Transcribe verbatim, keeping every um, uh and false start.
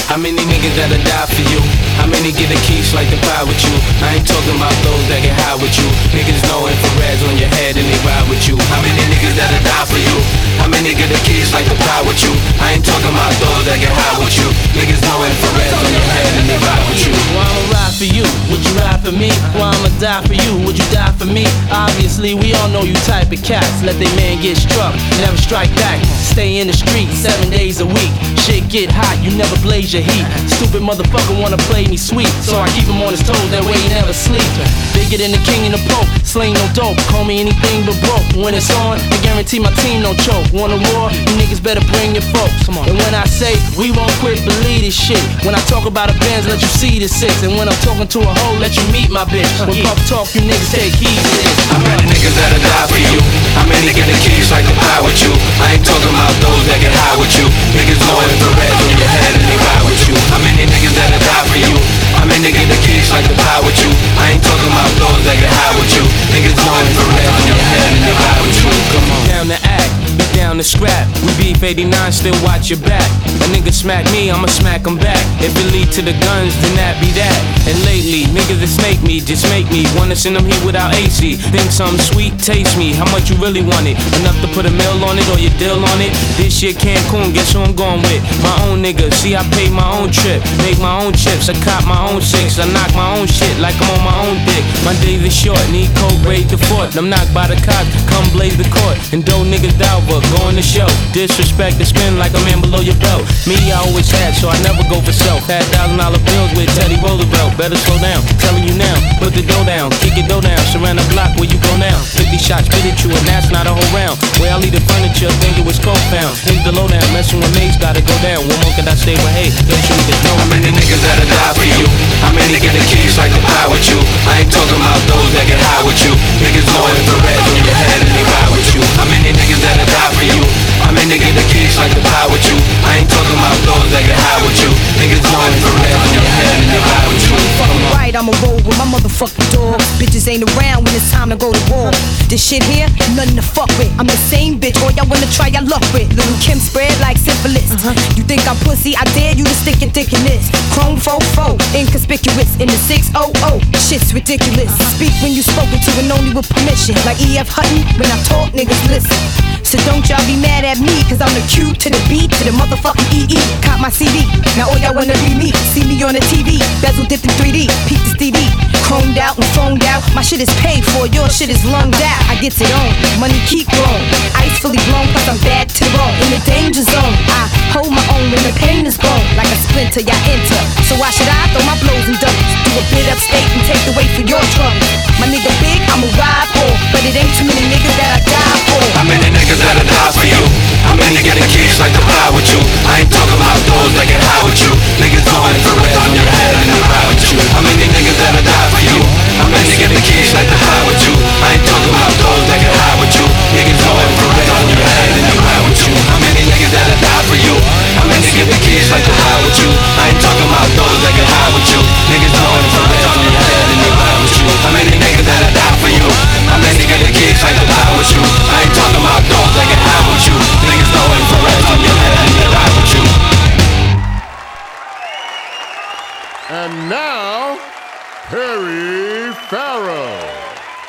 How many niggas that'll die for you? How many get the keys like the pie with you? I ain't talking about those that get high with you. Niggas know infrareds on your head and they ride with you. How many niggas that'll die for you? How many get the keys like the pie with you? I ain't talking about those that get high with you. Niggas know infrareds on your head and they ride with you. Well, I'ma ride for you, would you ride for me? Well, I'ma die for you, would you die for me? Obviously, we all know you type of cats. Let they man get struck, never strike back. Stay in the street seven days a week. Shit get hot, you never blaze your heat. Stupid motherfucker wanna play me sweet, so I keep him on his toes, that way he never sleep. Bigger than the king and the pope, sling no dope. Call me anything but broke. When it's on, I guarantee my team don't choke. Want a war? You niggas better bring your folks. And when I say we won't quit, believe this shit. When I talk about a Benz, let you see the six. And when I'm talking to a hoe, let you meet my bitch. When puff talk, you niggas take heed to this. How many niggas that'll die for you? How many get the keys like the pie with you? I ain't talking about those that get high with you. Niggas know infrareds on your head and they ride with you. How many niggas that'll die for you? How many get the keys like the pie with you? I ain't talking about those that get high with you. Niggas know infrareds on your head and they ride with you. Come on. Down to act, but down to scrap. We beef eighty-nine, still watch your back. A nigga smack me, I'ma smack him back. If it lead to the guns, then that be that. And lately, niggas that snake me, just make me wanna send them here without A C. Think something sweet, taste me. How much you really want it? Enough to put a mill on it or your deal on it? This shit Cancun, guess who I'm going with? My own nigga, see I pay my own trip. Make my own chips, I cop my own six. I knock my own shit like I'm on my own dick. My days are short, need coke, raid the fort. I'm knocked by the cops, come blaze the court. And dope niggas down, but go on the show. Disrespect to spin like a man below your belt. Me, I always had, so I never go for self. Had thousand dollar bills with Teddy Roosevelt. Better slow down, telling you now. Put the dough down, kick your dough down. Surround the block where you go now. fifty shots spit at you, and that's not a whole round. Where I leave the furniture, think it was cold found. Hit the low down, messing with mates, gotta go down. One more could I stay with, hey, don't you niggas know. How many niggas that'll die for you? How many get the keys like the pie with you? I ain't talking about those that get high with you. Niggas know infrareds on your head and they ride with you. How many niggas that'll die for you? How many get the keys like the pie with you? I ain't talking about those that get high with you. Niggas know infrareds on your head and they ride with you. Fucking right, I'ma roll with my motherfucking dog. Bitches ain't around when it's time to go to war. This shit here, nothing to fuck with. I'm the same bitch, all y'all wanna try your luck with. Little Kim spread like syphilis. Uh-huh. You think I'm pussy? I dare you to stick your dick in this. Chrome fofo, inconspicuous in the six oh oh. Shit's ridiculous. Speak when you spoken to and only with permission. Like E F Hutton, when I talk, niggas listen. So don't y'all be mad at me, cause I'm the Q to the B to the motherfucking E E. Caught my C D, now all y'all wanna be me. See me on the T V, bezel dipped in three D. Peep this D V, chromed out and phoned out. My shit is paid for, your shit is lunged out. I get it on, money keep growing. Ice fully blown, plus I'm bad to the bone. In the danger zone, I hold my own when the pain is gone. Like a splinter, y'all enter. So why should I throw my blows and doubles? Do a bit upstate and take the weight for your trouble. My nigga big, I'ma ride for, but it ain't too many niggas that I die for. How many niggas that'll die for you?